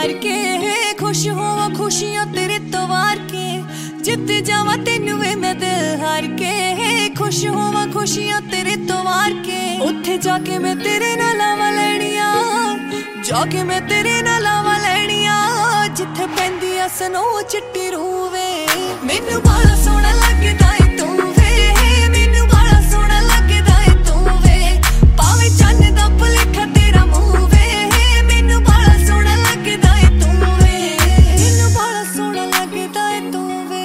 हार के, खुश होवा खुशियां तेरे तो वार के, जित जावा तेनू वे मैं दिल हार के, खुश होवा खुशियां तेरे तो वार के, उत्थे जाके मैं तेरे नाल लावा लैणिया, जाके मैं तेरे नाल लावा लैणिया, जिथे पैंदी आ सनो चिट्टी रूवे, मैनू बाला सोहना लगदा ए तू वे, मैनू बाला सोहना लगदा ए तू वे, पावे चन्न दा भुलेखा तेरा मुंह वे, मैनू बाला सोहना लगदा ए तू वे, मैनू बाला सोहना लगदा ए तू वे।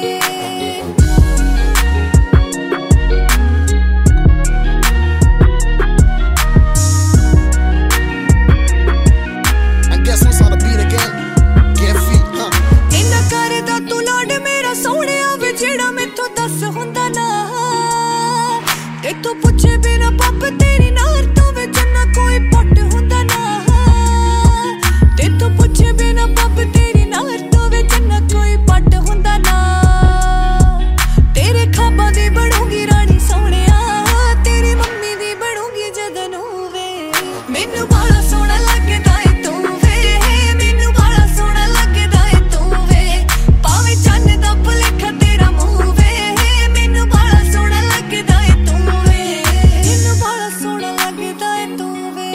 I guess what's on the beat again? Get feet, huh? इन्ना करदा तू लाड मेरा सोहणिया वे जेड़ा मैथों दस हुंदा ना, ते तू पुछे बिना पप तेरी नार तो वे जन्ना कोई पट हुंदा ना, ते तू पुछे बिना पप तेरी नार तो वे जन्ना कोई पट हुंदा ना, तेरे खाबां दी बनूंगी रानी सोहणिया, तेरी मम्मी दी बनूंगी जदनू वे, मैनू बाला सोहना लगदा ए तू वे, मैनू बाला सोहना लगदा ए तू वे, पावे चन्न दा भुलेखा तेरा मुंह वे, मैनू बाला सोहना लगदा ए तू वे, मैनू बाला सोहना लगदा ए तू वे।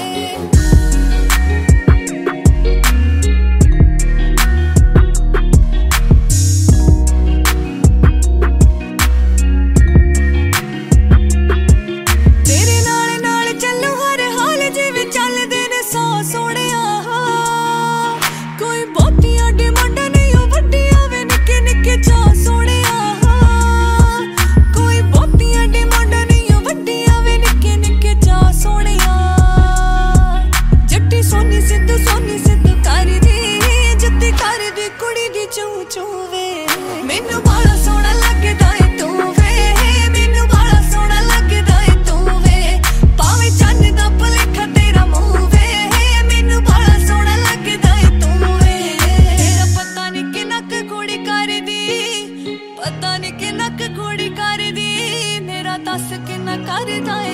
तेरे नाल नाल चलूं हर हाल जिवें चलदे ने सौ सोहणिया, कोई बहुतियां डिमांडां नहीं ओ वड्डियां वे निक्के निक्के चाऽ सोहणिया, कोई बहुतियां डिमांडां नहीं ओ वड्डियां वे निक्के निक्के चाऽ सोहणिया, जट्टी सोनी सिद्धू करदी, जत्ती करदी कुड़ी दी चूं चूं वे, मैनू बाला सोहना लगदा ए तू वे, मैनू बाला सोहना लगदा ए तू वे, पावे चन्न दा भुलेखा तेरा मुंह वे, मैनू बाला सोहना लगदा ए तू वे, तेरा पता नहीं किन्ना क कुड़ी करदी, पता नहीं किन्ना क कुड़ी करदी, मेरा दस किन्ना करदा ए